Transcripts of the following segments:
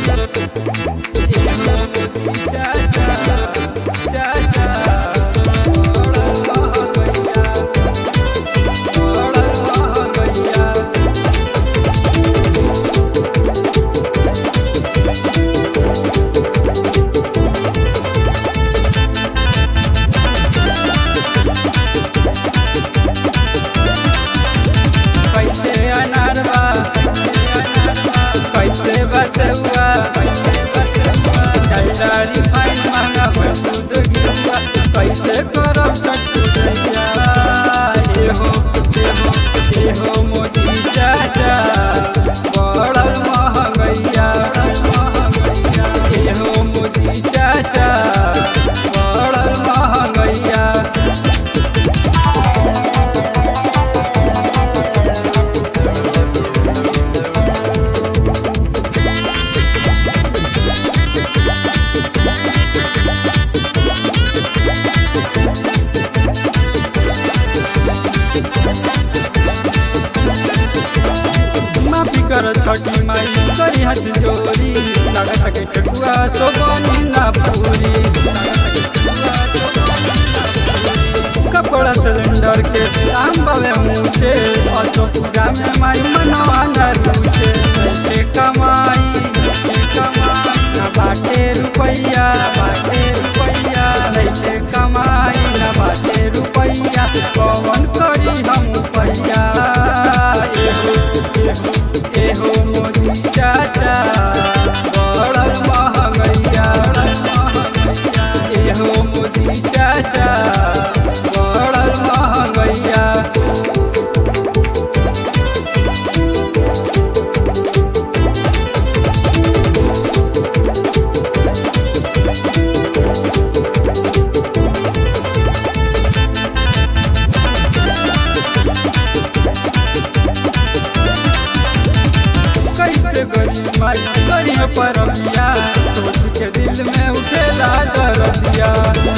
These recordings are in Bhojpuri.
कैसे करब सटुरिया एहो मोदी चाचा बड़ल महंगैया एहो मोदी चाचा बड़ल महंगैया कर छठी माई करी हाथ जोरी लागत के ठकुआ सोबनी ना पूरी कपड़ा सिलेंडर के दाम बवे मुझे असो पूजा में माई मनवा न रुचे कमाई न बाटे रुपैया लैटे कमाई न बाटे रुपैया कौन करी हम पैया एहो मोदी चाचा बड़ल महंगैया एहो मोदी चाचा बड़ल महंगैया माई करिए परबिया सोच के दिल में उठेला दरदिया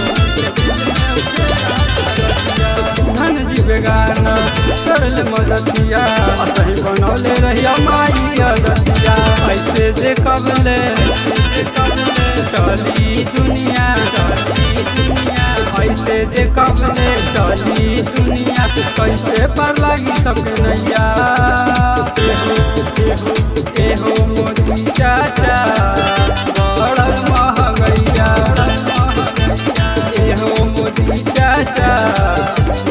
धन जी बेगाना करल मददिया असही बनौले रहिया माई अदतिया ऐसे जे कबले चली दुनिया ऐसे जे कबले चली दुनिया कैसे पर लागी सबके नैया एहो मोदी चाचा बड़ल महंगैया एहो मोदी चाचा